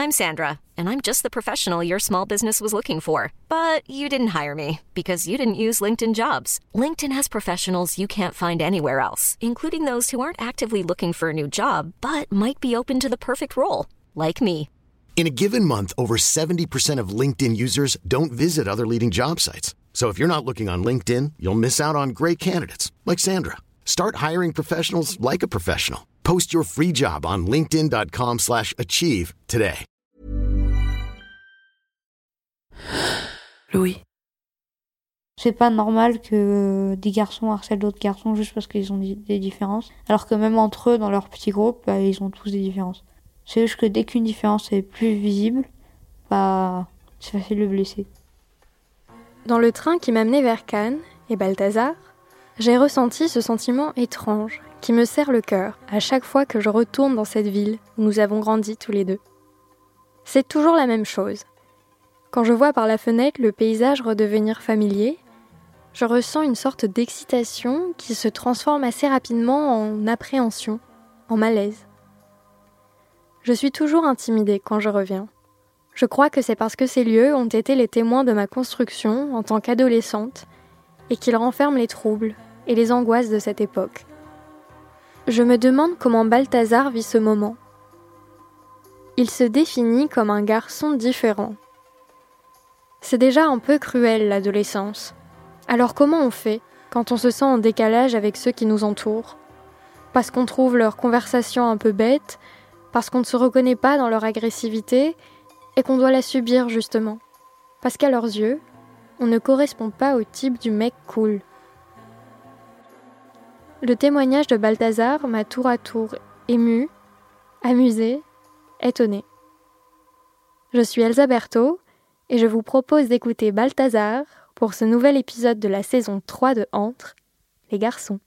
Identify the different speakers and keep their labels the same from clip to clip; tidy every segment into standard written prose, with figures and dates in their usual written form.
Speaker 1: I'm Sandra, and I'm just the professional your small business was looking for. But you didn't hire me because you didn't use LinkedIn Jobs. LinkedIn has professionals you can't find anywhere else, including those who aren't actively looking for a new job, but might be open to the perfect role, like me.
Speaker 2: In a given month, over 70% of LinkedIn users don't visit other leading job sites. So if you're not looking on LinkedIn, you'll miss out on great candidates like Sandra. Start hiring professionals like a professional. Post your free job on linkedin.com/achieve today.
Speaker 3: Louis.
Speaker 4: C'est pas normal que des garçons harcèlent d'autres garçons juste parce qu'ils ont des différences. Alors que même entre eux, dans leur petit groupe, ils ont tous des différences. C'est juste que dès qu'une différence est plus visible, c'est facile de blesser.
Speaker 5: Dans le train qui m'amenait vers Cannes et Balthazar, j'ai ressenti ce sentiment étrange qui me serre le cœur à chaque fois que je retourne dans cette ville où nous avons grandi tous les deux. C'est toujours la même chose. Quand je vois par la fenêtre le paysage redevenir familier, je ressens une sorte d'excitation qui se transforme assez rapidement en appréhension, en malaise. Je suis toujours intimidée quand je reviens. Je crois que c'est parce que ces lieux ont été les témoins de ma construction en tant qu'adolescente et qu'ils renferment les troubles et les angoisses de cette époque. Je me demande comment Balthazar vit ce moment. Il se définit comme un garçon différent. C'est déjà un peu cruel, l'adolescence. Alors comment on fait quand on se sent en décalage avec ceux qui nous entourent ? Parce qu'on trouve leur conversation un peu bête, parce qu'on ne se reconnaît pas dans leur agressivité et qu'on doit la subir justement. Parce qu'à leurs yeux, on ne correspond pas au type du mec cool. Le témoignage de Balthazar m'a tour à tour émue, amusée, étonnée. Je suis Elsa Berthaud et je vous propose d'écouter Balthazar pour ce nouvel épisode de la saison 3 de Entre les garçons.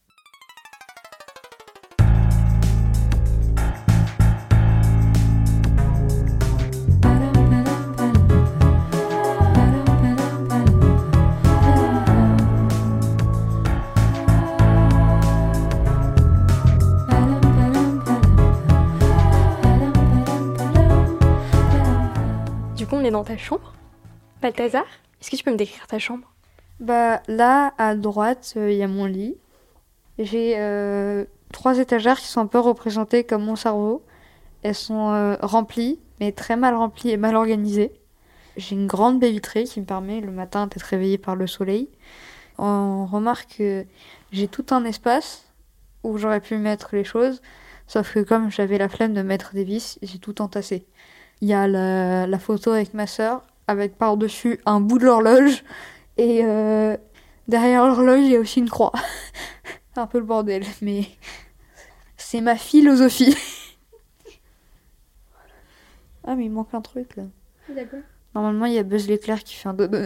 Speaker 5: On est dans ta chambre. Balthazar, est-ce que tu peux me décrire ta chambre ?
Speaker 4: Là, à droite, il y a mon lit. J'ai 3 étagères qui sont un peu représentées comme mon cerveau. Elles sont remplies, mais très mal remplies et mal organisées. J'ai une grande baie vitrée qui me permet le matin d'être réveillée par le soleil. On remarque que j'ai tout un espace où j'aurais pu mettre les choses, sauf que comme j'avais la flemme de mettre des vis, j'ai tout entassé. Il y a la photo avec ma sœur, avec par-dessus un bout de l'horloge, et derrière l'horloge, il y a aussi une croix. C'est un peu le bordel, mais c'est ma philosophie. Ah, mais il manque un truc, là.
Speaker 5: D'accord.
Speaker 4: Normalement, il y a Buzz l'éclair qui fait un dodo.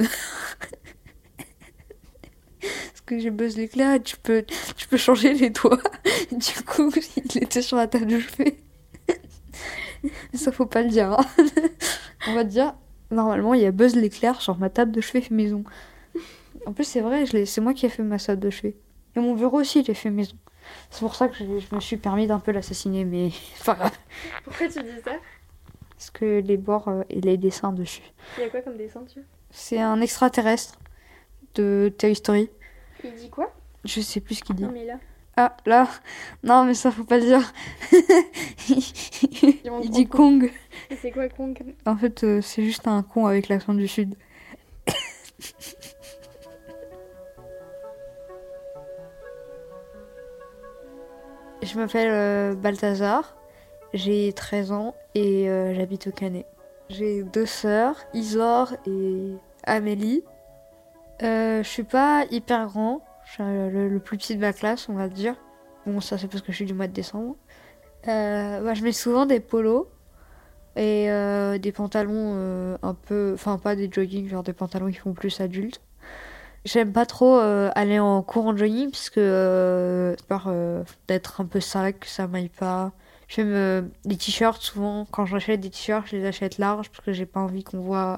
Speaker 4: Parce que j'ai Buzz l'éclair et tu peux changer les doigts. Du coup, il était sur la table de chevet. Ça faut pas le dire. Hein. On va te dire, normalement il y a Buzz l'éclair sur ma table de chevet maison. En plus c'est vrai, c'est moi qui ai fait ma table de chevet. Et mon bureau aussi, j'ai fait maison. C'est pour ça que je me suis permis d'un peu l'assassiner, mais enfin grave.
Speaker 5: Pourquoi tu dis ça ?
Speaker 4: Parce que les bords et les dessins dessus.
Speaker 5: Il y a quoi comme dessin dessus ?
Speaker 4: C'est un extraterrestre de Toy Story.
Speaker 5: Il dit quoi ?
Speaker 4: Je sais plus ce qu'il dit.
Speaker 5: Non mais là.
Speaker 4: Ah, là. Non, mais ça faut pas le dire. Il dit Kong.
Speaker 5: Et c'est quoi Kong ?
Speaker 4: En fait, c'est juste un con avec l'accent du sud. Je m'appelle Balthazar, j'ai 13 ans et j'habite au Canet. J'ai 2 sœurs, Isor et Amélie. Je suis pas hyper grand. Je suis le plus petit de ma classe, on va dire. Bon, ça c'est parce que je suis du mois de décembre. Je mets souvent des polos et des pantalons un peu... Enfin, pas des jogging, genre des pantalons qui font plus adultes. J'aime pas trop aller en cours en jogging parce que peur d'être un peu sale, que ça m'aille pas. J'aime les t-shirts, souvent quand j'achète des t-shirts, je les achète larges parce que j'ai pas envie qu'on voit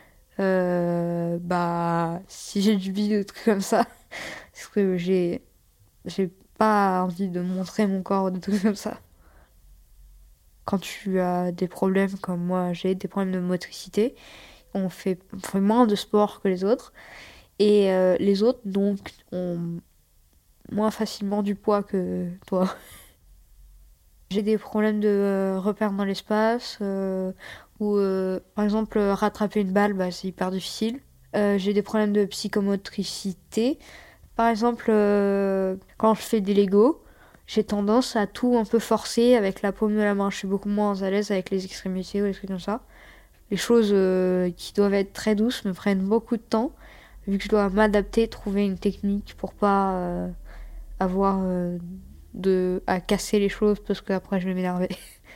Speaker 4: si j'ai du bide ou des trucs comme ça. Parce que j'ai pas envie de montrer mon corps ou des trucs comme ça. quand tu as des problèmes comme moi, j'ai des problèmes de motricité, on fait moins de sport que les autres. Et les autres, donc, ont moins facilement du poids que toi. J'ai des problèmes de repères dans l'espace, ou par exemple, rattraper une balle, c'est hyper difficile. J'ai des problèmes de psychomotricité. Par exemple, quand je fais des Lego, j'ai tendance à tout un peu forcer avec la paume de la main. Je suis beaucoup moins à l'aise avec les extrémités ou des trucs comme ça. Les choses qui doivent être très douces me prennent beaucoup de temps, vu que je dois m'adapter, trouver une technique pour pas avoir à casser les choses parce qu'après je vais m'énerver.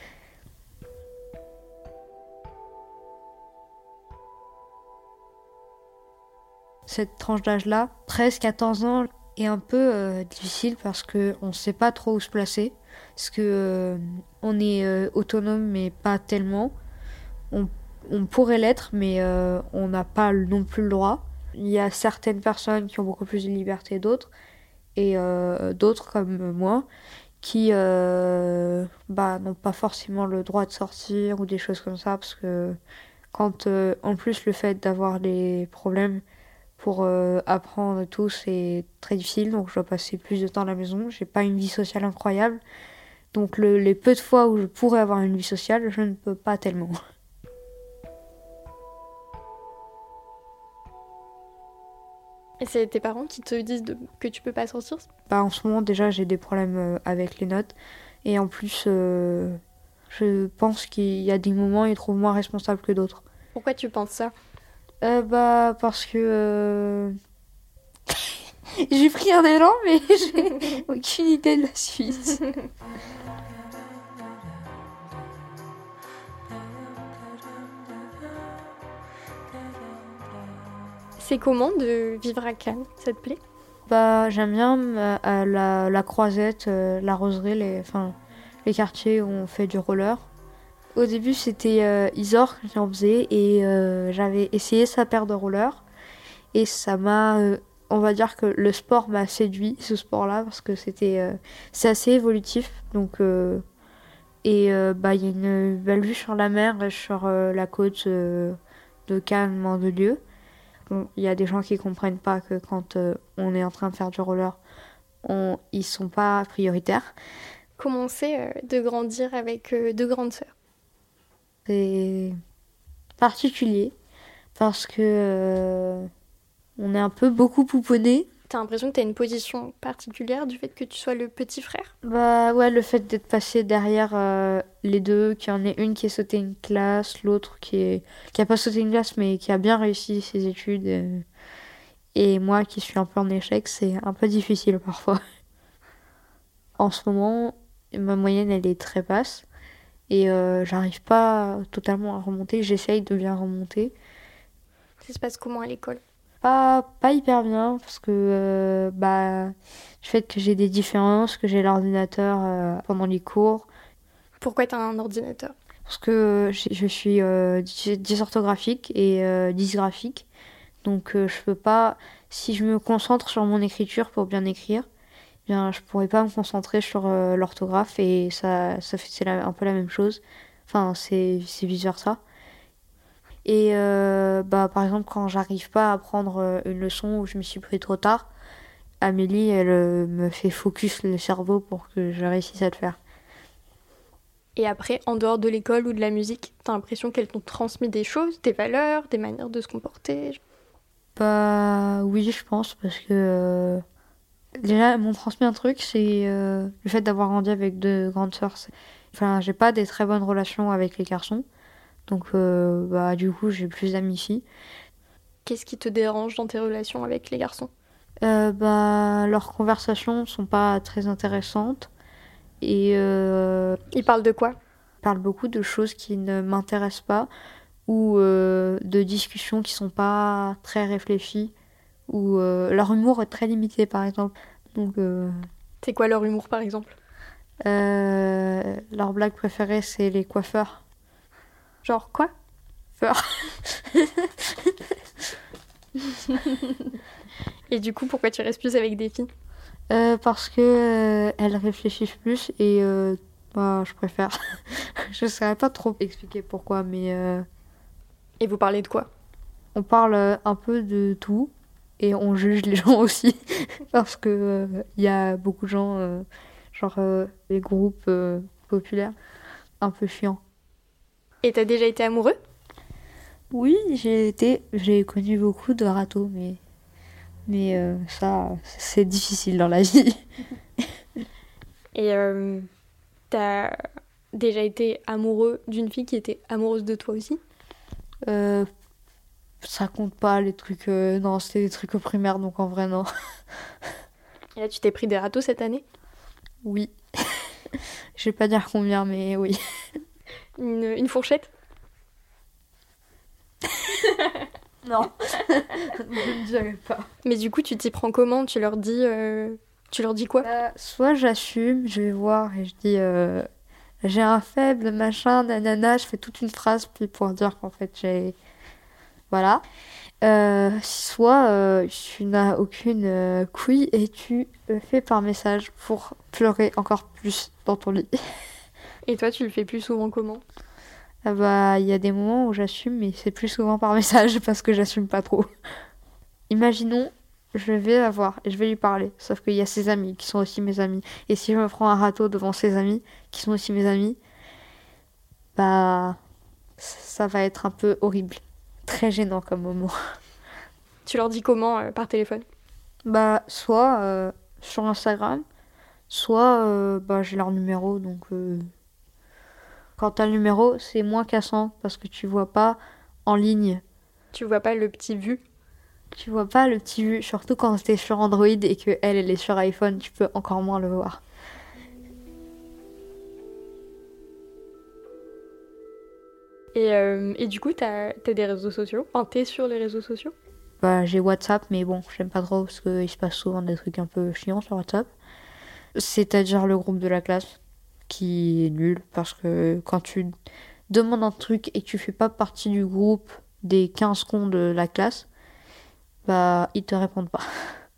Speaker 4: Cette tranche d'âge-là, 13-14 ans, est un peu difficile parce qu'on ne sait pas trop où se placer. Parce que on est autonome mais pas tellement. On pourrait l'être mais on n'a pas non plus le droit. Il y a certaines personnes qui ont beaucoup plus de liberté que d'autres. Et d'autres comme moi qui n'ont pas forcément le droit de sortir ou des choses comme ça parce que quand en plus le fait d'avoir des problèmes pour apprendre et tout c'est très difficile, donc je dois passer plus de temps à la maison, j'ai pas une vie sociale incroyable, donc les peu de fois où je pourrais avoir une vie sociale je ne peux pas tellement.
Speaker 5: Et c'est tes parents qui te disent que tu peux pas sortir ?
Speaker 4: En ce moment, déjà, j'ai des problèmes avec les notes. Et en plus, je pense qu'il y a des moments où ils trouvent moi responsable que d'autres.
Speaker 5: Pourquoi tu penses ça ?
Speaker 4: Parce que... j'ai pris un élan, mais j'ai aucune idée de la suite.
Speaker 5: C'est comment de vivre à Cannes ? Ça te plaît ?
Speaker 4: J'aime bien la Croisette, la Roseraie, les quartiers où on fait du roller. Au début, c'était Isor qui en faisait et j'avais essayé sa paire de rollers. Et ça m'a... on va dire que le sport m'a séduit, ce sport-là, parce que c'est assez évolutif. Donc, il y a une belle vue sur la mer et sur la côte de Cannes, Mandelieu. Bon, il y a des gens qui comprennent pas que quand on est en train de faire du roller, ils sont pas prioritaires.
Speaker 5: Comment c'est de grandir avec deux grandes sœurs ?
Speaker 4: C'est particulier parce que on est un peu beaucoup pouponné.
Speaker 5: T'as l'impression que t'as une position particulière du fait que tu sois le petit frère ?
Speaker 4: Ouais, le fait d'être passé derrière les deux, qu'il y en ait une qui a sauté une classe, l'autre qui a pas sauté une classe mais qui a bien réussi ses études, et moi qui suis un peu en échec, c'est un peu difficile parfois. En ce moment, ma moyenne elle est très basse et j'arrive pas totalement à remonter, j'essaye de bien remonter.
Speaker 5: Ça se passe comment à l'école ?
Speaker 4: Pas hyper bien parce que du fait que j'ai des différences, que j'ai l'ordinateur pendant les cours.
Speaker 5: Pourquoi t'as un ordinateur ?
Speaker 4: Parce que je suis dysorthographique et dysgraphique. Donc je peux pas, si je me concentre sur mon écriture pour bien écrire, je pourrais pas me concentrer sur l'orthographe et c'est un peu la même chose. Enfin, c'est vice versa. Et par exemple, quand j'arrive pas à apprendre une leçon où je me suis pris trop tard, Amélie, elle me fait focus le cerveau pour que je réussisse à le faire.
Speaker 5: Et après, en dehors de l'école ou de la musique, t'as l'impression qu'elles t'ont transmis des choses, des valeurs, des manières de se comporter ?
Speaker 4: Oui, je pense, parce que déjà, elles m'ont transmis un truc, c'est le fait d'avoir grandi avec deux grandes sœurs. J'ai pas des très bonnes relations avec les garçons. Donc, du coup, j'ai plus d'amis filles.
Speaker 5: Qu'est-ce qui te dérange dans tes relations avec les garçons ?
Speaker 4: Leurs conversations sont pas très intéressantes. Et
Speaker 5: ils parlent de quoi ?
Speaker 4: Ils parlent beaucoup de choses qui ne m'intéressent pas ou de discussions qui sont pas très réfléchies ou leur humour est très limité, par exemple. Donc,
Speaker 5: c'est quoi leur humour, par exemple ?
Speaker 4: Leur blague préférée, c'est les coiffeurs.
Speaker 5: Genre quoi ?
Speaker 4: Peur.
Speaker 5: Et du coup, pourquoi tu restes plus avec des filles ?
Speaker 4: Parce que elles réfléchissent plus et je préfère. Je ne saurais pas trop expliquer pourquoi, mais
Speaker 5: Et vous parlez de quoi?
Speaker 4: on parle un peu de tout et on juge les gens aussi parce que il y a beaucoup de gens, les groupes populaires, un peu chiants.
Speaker 5: Et t'as déjà été amoureux?
Speaker 4: Oui, j'ai connu beaucoup de râteaux, mais ça, c'est difficile dans la vie.
Speaker 5: Et t'as déjà été amoureux d'une fille qui était amoureuse de toi aussi?
Speaker 4: Ça compte pas les trucs. Non, c'était des trucs au primaire, donc en vrai, non.
Speaker 5: Et là, tu t'es pris des râteaux cette année?
Speaker 4: Oui. Je vais pas dire combien, mais oui.
Speaker 5: Une fourchette?
Speaker 4: Non, je ne dirais pas.
Speaker 5: Mais du coup, tu t'y prends comment? Tu leur dis quoi?
Speaker 4: Soit j'assume, je vais voir et je dis j'ai un faible, machin, nanana, je fais toute une phrase puis pour dire qu'en fait j'ai. Voilà. Soit tu n'as aucune couille et tu le fais par message pour pleurer encore plus dans ton lit.
Speaker 5: Et toi, tu le fais plus souvent comment?
Speaker 4: Ah bah, il y a des moments où j'assume, mais c'est plus souvent par message parce que j'assume pas trop. Imaginons, je vais la voir et je vais lui parler, sauf qu'il y a ses amis qui sont aussi mes amis. Et si je me prends un râteau devant ses amis, qui sont aussi mes amis, bah, ça va être un peu horrible. Très gênant comme moment.
Speaker 5: Tu leur dis comment par téléphone?
Speaker 4: Bah, soit sur Instagram, soit bah, j'ai leur numéro, donc quand t'as le numéro, c'est moins cassant parce que tu vois pas en ligne.
Speaker 5: Tu vois pas le petit vu?
Speaker 4: Tu vois pas le petit vu, surtout quand t'es sur Android et que elle est sur iPhone, tu peux encore moins le voir.
Speaker 5: Et du coup, t'as des réseaux sociaux? Enfin, t'es sur les réseaux sociaux?
Speaker 4: Bah, j'ai WhatsApp, mais bon, j'aime pas trop parce qu'il se passe souvent des trucs un peu chiants sur WhatsApp. C'est-à-dire le groupe de la classe, qui est nul parce que quand tu demandes un truc et que tu fais pas partie du groupe des 15 cons de la classe, bah, ils te répondent pas.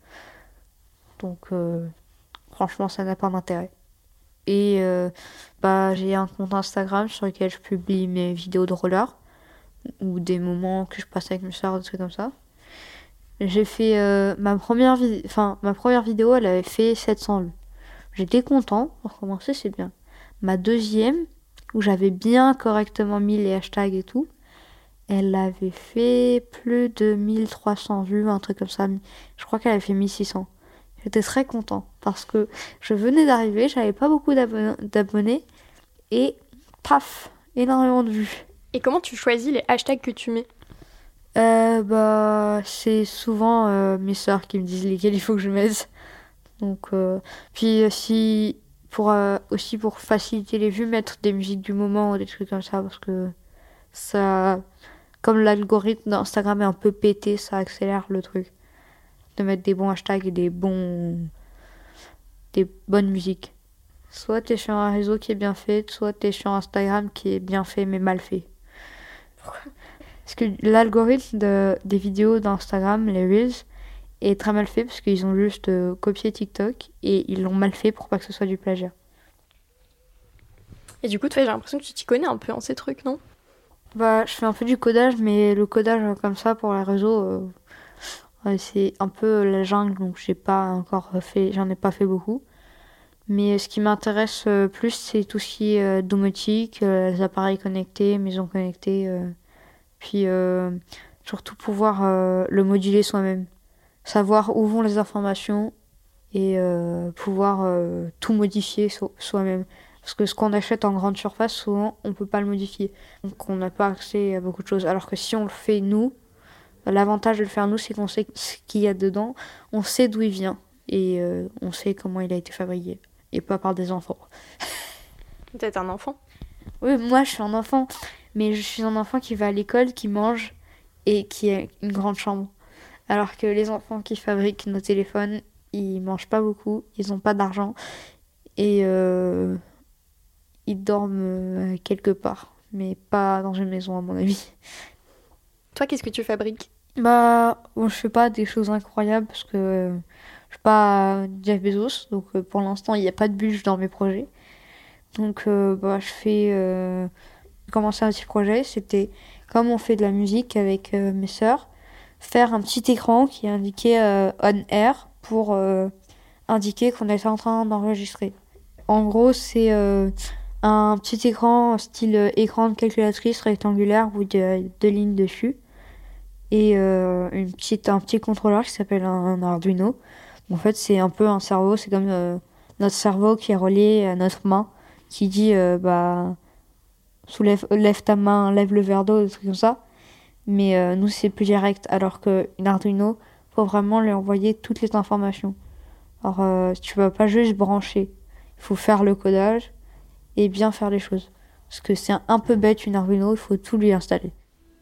Speaker 4: Donc, franchement, ça n'a pas d'intérêt. Et bah, j'ai un compte Instagram sur lequel je publie mes vidéos de roller ou des moments que je passe avec mes soeurs, des trucs comme ça. J'ai fait ma première vidéo, elle avait fait 700 vues. J'étais content, pour commencer, c'est bien. Ma deuxième, où j'avais bien correctement mis les hashtags et tout, elle avait fait plus de 1300 vues, un truc comme ça. Je crois qu'elle avait fait 1600. J'étais très content parce que je venais d'arriver, j'avais pas beaucoup d'abonnés et paf, énormément de vues.
Speaker 5: Et comment tu choisis les hashtags que tu mets?
Speaker 4: Bah, c'est souvent mes sœurs qui me disent lesquels il faut que je mette. Donc, puis aussi pour faciliter les vues, mettre des musiques du moment ou des trucs comme ça parce que ça, comme l'algorithme d'Instagram est un peu pété, ça accélère le truc. De mettre des bons hashtags et des bonnes musiques. Soit t'es sur un réseau qui est bien fait, soit t'es sur Instagram qui est bien fait mais mal fait. Pourquoi? Parce que l'algorithme des vidéos d'Instagram, les Reels, est très mal fait parce qu'ils ont juste copié TikTok et ils l'ont mal fait pour pas que ce soit du plagiat.
Speaker 5: Et du coup, j'ai l'impression que tu t'y connais un peu en ces trucs, non?
Speaker 4: Bah, je fais un peu du codage, mais le codage comme ça pour les réseaux, c'est un peu la jungle, donc j'en ai pas fait beaucoup. Mais ce qui m'intéresse plus, c'est tout ce qui est domotique, les appareils connectés, maisons connectées, puis surtout pouvoir le moduler soi-même. Savoir où vont les informations et pouvoir tout modifier soi-même. Parce que ce qu'on achète en grande surface, souvent, on peut pas le modifier. Donc on n'a pas accès à beaucoup de choses. Alors que si on le fait nous, l'avantage de le faire nous, c'est qu'on sait ce qu'il y a dedans, on sait d'où il vient et on sait comment il a été fabriqué. Et pas par des enfants.
Speaker 5: Peut-être un enfant?
Speaker 4: Oui, moi je suis un enfant. Mais je suis un enfant qui va à l'école, qui mange et qui a une grande chambre. Alors que les enfants qui fabriquent nos téléphones, ils mangent pas beaucoup, ils ont pas d'argent et ils dorment quelque part, mais pas dans une maison à mon avis.
Speaker 5: Toi, qu'est-ce que tu fabriques?
Speaker 4: Bah, bon, je fais pas des choses incroyables parce que je suis pas Jeff Bezos, donc pour l'instant il n'y a pas de budget dans mes projets. Donc j'ai commencé un petit projet, c'était comme on fait de la musique avec mes sœurs, faire un petit écran qui indiquait on air pour indiquer qu'on était en train d'enregistrer. En gros, c'est un petit écran style écran de calculatrice rectangulaire où il y a deux lignes dessus et un petit contrôleur qui s'appelle un Arduino. En fait, c'est un peu un cerveau, c'est comme notre cerveau qui est relié à notre main, qui dit lève ta main, lève le verre d'eau, des trucs comme ça. Mais nous, c'est plus direct, alors qu'une Arduino, faut vraiment lui envoyer toutes les informations. Alors, tu vas pas juste brancher, il faut faire le codage et bien faire les choses. Parce que c'est un peu bête une Arduino, il faut tout lui installer.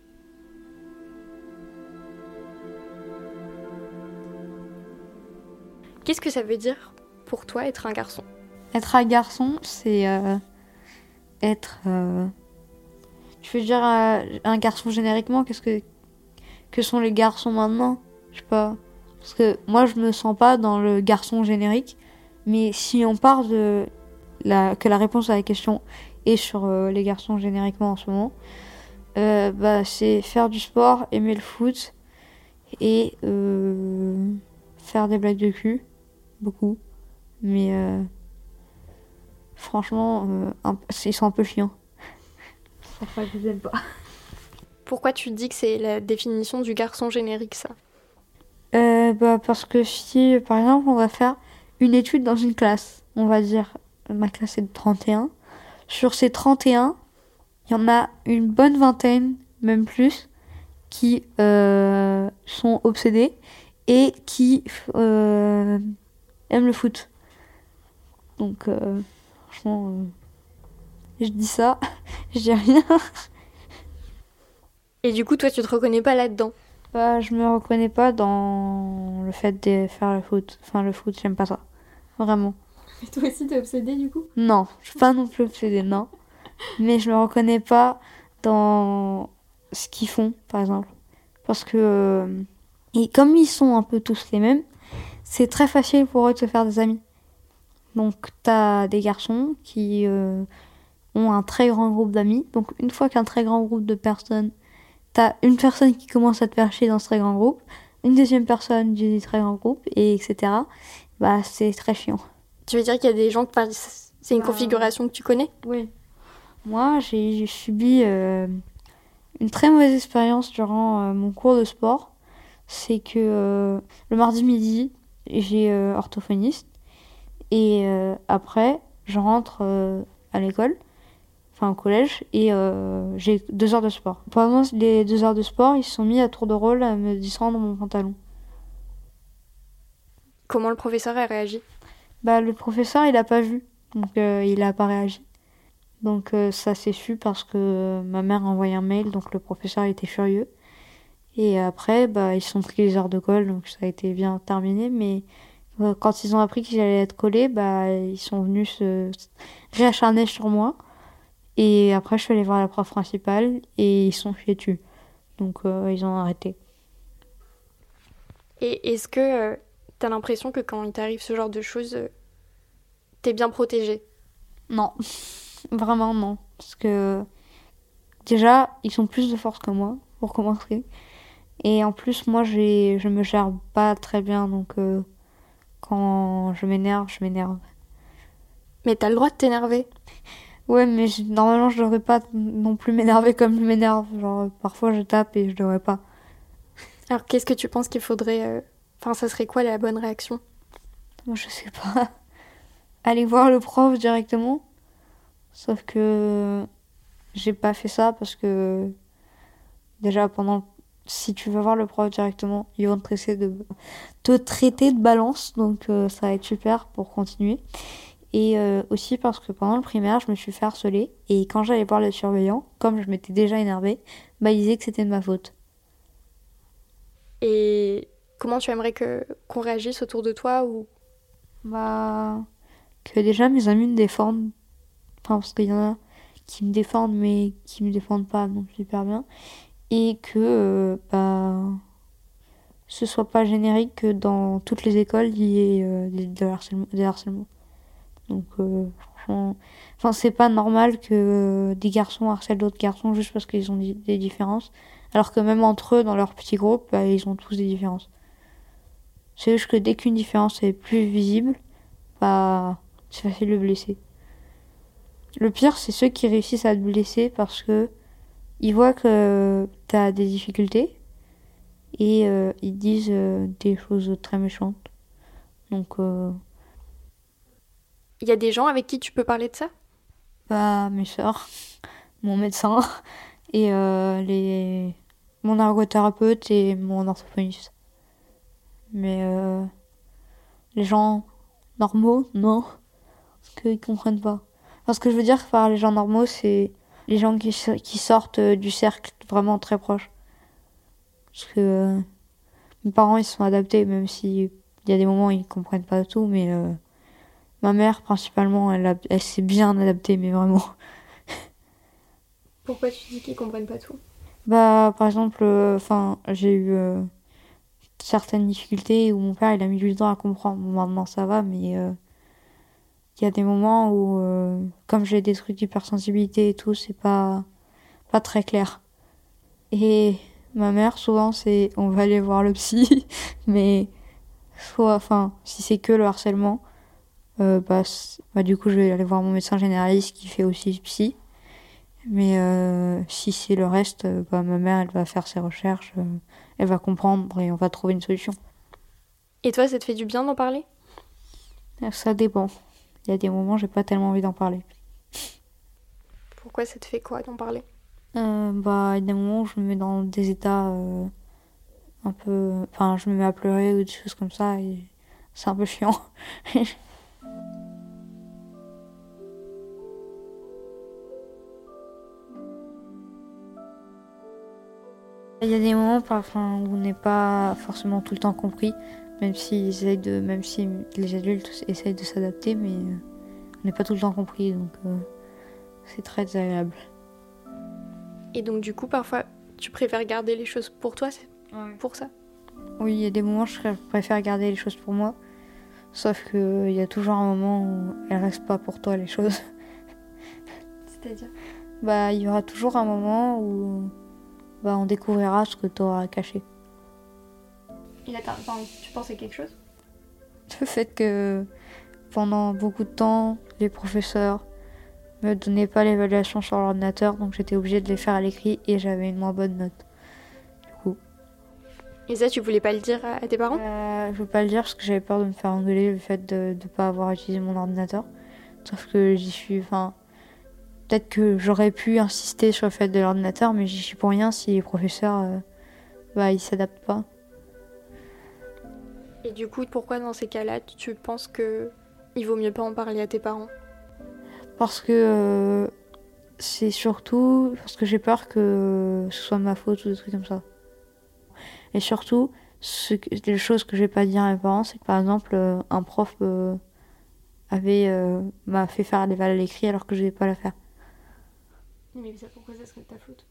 Speaker 5: Qu'est-ce que ça veut dire pour toi être un garçon ?
Speaker 4: Être un garçon, c'est être... Tu veux dire un garçon génériquement, que sont les garçons maintenant ? Je sais pas. Parce que moi, je me sens pas dans le garçon générique. Mais si on part que la réponse à la question est sur les garçons génériquement en ce moment, c'est faire du sport, aimer le foot et faire des blagues de cul. Beaucoup. Mais franchement, ils sont un peu chiants. C'est pour ça que je les aime pas.
Speaker 5: Pourquoi tu dis que c'est la définition du garçon générique, ça ?
Speaker 4: Parce que si, par exemple, on va faire une étude dans une classe, on va dire, ma classe est de 31. Sur ces 31, il y en a une bonne vingtaine, même plus, qui sont obsédés et qui aiment le foot. Donc, franchement, je dis ça, je dis rien.
Speaker 5: Et du coup, toi, tu te reconnais pas là-dedans ?
Speaker 4: Je me reconnais pas dans le fait de faire le foot. Enfin, le foot, j'aime pas ça. Vraiment.
Speaker 5: Et toi aussi, t'es obsédée, du coup ?
Speaker 4: Non, je suis pas non plus obsédée, non. Mais je me reconnais pas dans ce qu'ils font, par exemple. Parce que... et comme ils sont un peu tous les mêmes, c'est très facile pour eux de se faire des amis. Donc, t'as des garçons qui ont un très grand groupe d'amis. Donc, une fois qu'un très grand groupe de personnes... T'as une personne qui commence à te faire chier dans ce très grand groupe, une deuxième personne du très grand groupe, et etc. C'est très chiant.
Speaker 5: Tu veux dire qu'il y a des gens c'est une configuration que tu connais ?
Speaker 4: Oui. Moi, j'ai subi une très mauvaise expérience durant mon cours de sport. C'est que le mardi midi, j'ai orthophoniste. Et après, je rentre à l'école. Au collège, et j'ai 2 heures de sport. Pendant les 2 heures de sport, ils se sont mis à tour de rôle à me descendre mon pantalon.
Speaker 5: Comment le professeur a réagi ?
Speaker 4: Le professeur, il a pas vu, donc il a pas réagi. Donc ça s'est su parce que ma mère a envoyé un mail, donc le professeur était furieux. Et après, ils se sont pris les heures de colle, donc ça a été bien terminé, mais quand ils ont appris qu'ils allaient être collés, ils sont venus se réacharner sur moi. Et après, je suis allée voir la prof principale et ils sont fiés dessus. Donc, ils ont arrêté.
Speaker 5: Et est-ce que t'as l'impression que quand il t'arrive ce genre de choses, t'es bien protégée ?
Speaker 4: Non, vraiment non. Parce que déjà, ils sont plus de force que moi, pour commencer. Et en plus, moi, je me gère pas très bien. Donc, quand je m'énerve.
Speaker 5: Mais t'as le droit de t'énerver ?
Speaker 4: Ouais, mais normalement, je devrais pas non plus m'énerver comme je m'énerve. Genre, parfois, je tape et je devrais pas.
Speaker 5: Alors, qu'est-ce que tu penses qu'il faudrait... ça serait quoi la bonne réaction ?
Speaker 4: Moi, je sais pas. Aller voir le prof directement. Sauf que j'ai pas fait ça parce que... Déjà, si tu vas voir le prof directement, ils vont te traiter de balance. Donc, ça va être super pour continuer. Et aussi parce que pendant le primaire, je me suis fait harceler. Et quand j'allais voir le surveillant, comme je m'étais déjà énervée, il disait que c'était de ma faute.
Speaker 5: Et comment tu aimerais qu'on réagisse autour de toi ou...
Speaker 4: Que déjà mes amis me défendent. Parce qu'il y en a qui me défendent, mais qui me défendent pas non super bien. Et que ce soit pas générique que dans toutes les écoles, il y ait des harcèlements. Donc, franchement... Enfin, c'est pas normal que des garçons harcèlent d'autres garçons juste parce qu'ils ont des différences. Alors que même entre eux, dans leur petit groupe, bah, ils ont tous des différences. C'est juste que dès qu'une différence est plus visible, bah, c'est facile de blesser. Le pire, c'est ceux qui réussissent à te blesser parce que ils voient que t'as des difficultés et ils disent des choses très méchantes. Donc,
Speaker 5: Il y a des gens avec qui tu peux parler de ça?
Speaker 4: bah, mes sœurs, mon médecin et mon ergothérapeute et mon orthophoniste. Mais les gens normaux, non, parce qu'ils comprennent pas. Enfin, ce que je veux dire par les gens normaux, c'est les gens qui sortent du cercle vraiment très proche. Parce que mes parents, ils se sont adaptés, même si il y a des moments où ils comprennent pas tout, mais ma mère, principalement, elle s'est bien adaptée, mais vraiment.
Speaker 5: Pourquoi tu dis qu'ils comprennent pas tout?
Speaker 4: Bah, par exemple, j'ai eu certaines difficultés où mon père, il a mis du temps à comprendre. Bon, maintenant, ça va, mais il y a des moments où, comme j'ai des trucs d'hypersensibilité et tout, c'est pas très clair. Et ma mère, souvent, c'est on va aller voir le psy, mais si c'est que le harcèlement, du coup, je vais aller voir mon médecin généraliste qui fait aussi psy. Mais si c'est le reste, ma mère, elle va faire ses recherches, elle va comprendre et on va trouver une solution.
Speaker 5: Et toi, ça te fait du bien d'en parler?
Speaker 4: Ça dépend. Il y a des moments, j'ai pas tellement envie d'en parler.
Speaker 5: Pourquoi ça te fait quoi d'en parler?
Speaker 4: Il y a des moments où je me mets dans des états un peu... Enfin, je me mets à pleurer ou des choses comme ça et c'est un peu chiant. Il y a des moments où on n'est pas forcément tout le temps compris, même si les adultes essayent de s'adapter, mais on n'est pas tout le temps compris, donc c'est très désagréable.
Speaker 5: Et donc du coup, parfois, tu préfères garder les choses pour toi, c'est pour ça?
Speaker 4: Oui, il y a des moments où je préfère garder les choses pour moi, sauf qu'il y a toujours un moment où elles restent pas pour toi, les choses.
Speaker 5: C'est-à-dire?
Speaker 4: Il y aura toujours un moment où on découvrira ce que tu auras caché.
Speaker 5: Et là, tu penses à quelque chose?
Speaker 4: Le fait que pendant beaucoup de temps, les professeurs me donnaient pas l'évaluation sur l'ordinateur, donc j'étais obligée de les faire à l'écrit et j'avais une moins bonne note. Du coup.
Speaker 5: Et ça, tu voulais pas le dire à tes parents?
Speaker 4: Je veux pas le dire parce que j'avais peur de me faire engueuler le fait de pas avoir utilisé mon ordinateur. Sauf que j'y suis... Peut-être que j'aurais pu insister sur le fait de l'ordinateur, mais j'y suis pour rien si les professeurs, ils s'adaptent pas.
Speaker 5: Et du coup, pourquoi dans ces cas-là, tu penses que il vaut mieux pas en parler à tes parents? Parce
Speaker 4: que c'est surtout parce que j'ai peur que ce soit ma faute ou des trucs comme ça. Et surtout, les choses que je vais pas dire à mes parents, c'est que par exemple, un prof m'a fait faire l'éval à l'écrit alors que je devais pas la faire.
Speaker 5: Mais pourquoi ça serait de ta faute?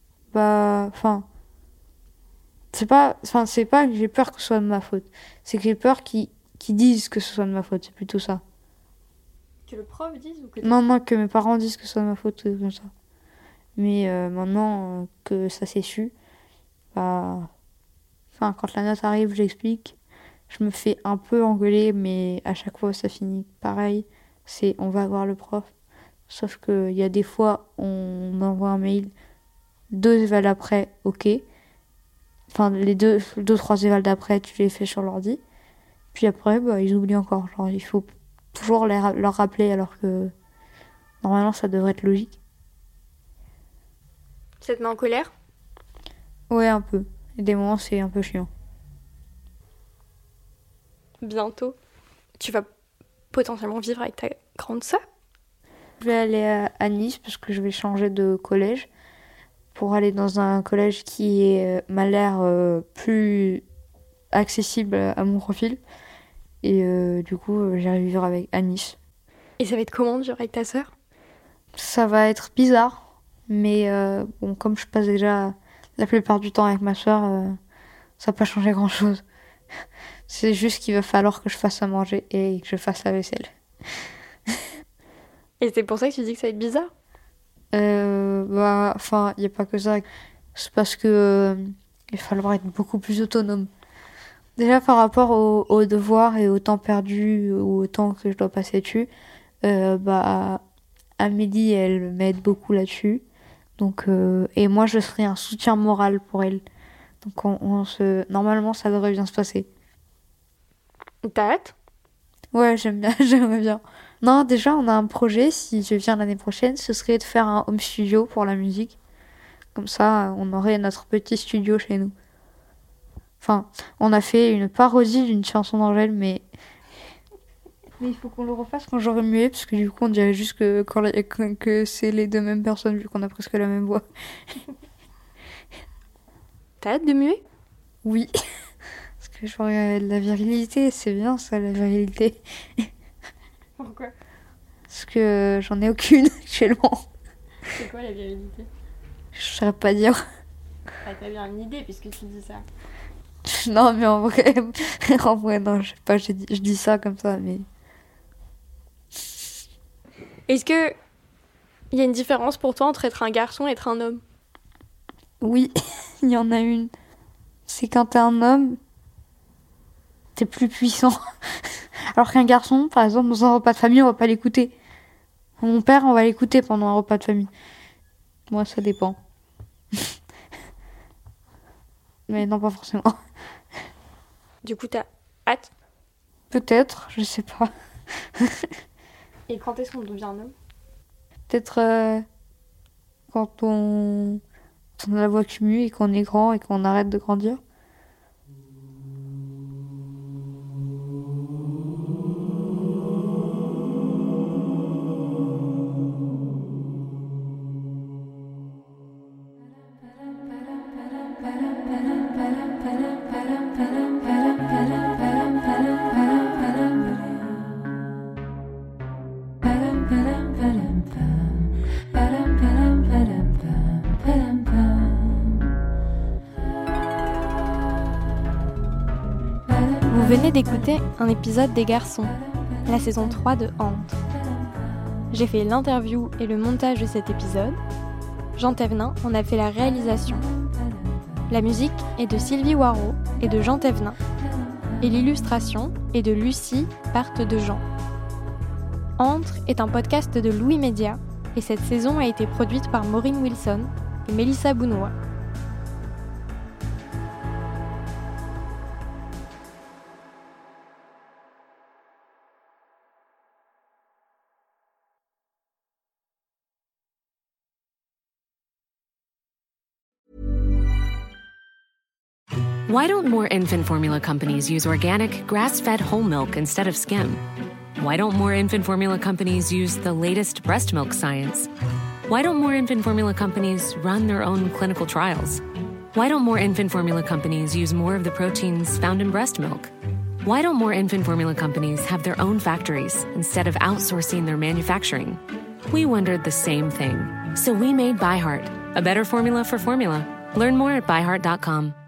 Speaker 4: C'est pas que j'ai peur que ce soit de ma faute. C'est que j'ai peur qu'ils disent que ce soit de ma faute. C'est plutôt ça.
Speaker 5: Que le prof dise ou que...
Speaker 4: Non, que mes parents disent que ce soit de ma faute, comme ça. Mais maintenant que ça s'est su, quand la note arrive, j'explique. Je me fais un peu engueuler, mais à chaque fois, ça finit pareil. C'est on va voir le prof. Sauf qu'il y a des fois, on envoie un mail, 2 évals après, ok. Les 2-3 évals d'après, tu les fais sur l'ordi. Puis après, ils oublient encore. Genre, il faut toujours leur rappeler alors que normalement, ça devrait être logique.
Speaker 5: Ça te met en colère?
Speaker 4: Ouais, un peu. Et des moments, c'est un peu chiant.
Speaker 5: Bientôt, tu vas potentiellement vivre avec ta grande sœur?
Speaker 4: Je vais aller à Nice parce que je vais changer de collège pour aller dans un collège qui m'a l'air plus accessible à mon profil. Et du coup, j'irai vivre à Nice.
Speaker 5: Et ça va être comment de vivre avec ta sœur?
Speaker 4: Ça va être bizarre, mais comme je passe déjà la plupart du temps avec ma sœur, ça va pas changer grand-chose. C'est juste qu'il va falloir que je fasse à manger et que je fasse la vaisselle.
Speaker 5: Et c'est pour ça que tu dis que ça va être bizarre?
Speaker 4: Enfin, il n'y a pas que ça. C'est parce que il va falloir être beaucoup plus autonome. Déjà par rapport aux devoirs et au temps perdu ou au temps que je dois passer dessus, Amélie, elle m'aide beaucoup là-dessus. Donc, et moi, je serai un soutien moral pour elle. Donc, normalement, ça devrait bien se passer.
Speaker 5: T'as hâte?
Speaker 4: Ouais, j'aime bien, j'aimerais bien. Non, déjà, on a un projet, si je viens l'année prochaine, ce serait de faire un home studio pour la musique. Comme ça, on aurait notre petit studio chez nous. Enfin, on a fait une parodie d'une chanson d'Angèle, mais il faut qu'on le refasse quand j'aurai muet, parce que du coup, on dirait juste que c'est les deux mêmes personnes, vu qu'on a presque la même voix.
Speaker 5: T'as hâte de muer?
Speaker 4: Oui. Parce que genre, la virilité, c'est bien ça, la virilité.
Speaker 5: Pourquoi?
Speaker 4: Parce que j'en ai aucune actuellement.
Speaker 5: C'est quoi la virilité?
Speaker 4: Je saurais pas dire.
Speaker 5: T'as bien une idée puisque tu dis ça.
Speaker 4: Non, mais en vrai, non, je sais pas, je dis ça comme ça, mais...
Speaker 5: Est-ce que il y a une différence pour toi entre être un garçon et être un homme?
Speaker 4: Oui, il y en a une. C'est quand t'es un homme, t'es plus puissant. Alors qu'un garçon, par exemple, dans un repas de famille, on va pas l'écouter. Mon père, on va l'écouter pendant un repas de famille. Moi, ça dépend. Mais non, pas forcément.
Speaker 5: Du coup, t'as hâte?
Speaker 4: Peut-être, je sais pas.
Speaker 5: Et quand est-ce qu'on devient un homme?
Speaker 4: Peut-être quand on a la voix qui mue et qu'on est grand et qu'on arrête de grandir.
Speaker 5: Vous venez d'écouter un épisode des Garçons, la saison 3 de Hante. J'ai fait l'interview et le montage de cet épisode. Jean Thévenin en a fait la réalisation. La musique est de Sylvie Waro et de Jean Thévenin. Et l'illustration est de Lucie Parte de Jean. Entre est un podcast de Louis Média et cette saison a été produite par Maureen Wilson et Mélissa Bounois.
Speaker 3: Why don't more infant formula companies use organic, grass-fed whole milk instead of skim? Why don't more infant formula companies use the latest breast milk science? Why don't more infant formula companies run their own clinical trials? Why don't more infant formula companies use more of the proteins found in breast milk? Why don't more infant formula companies have their own factories instead of outsourcing their manufacturing? We wondered the same thing. So we made ByHeart, a better formula for formula. Learn more at byheart.com.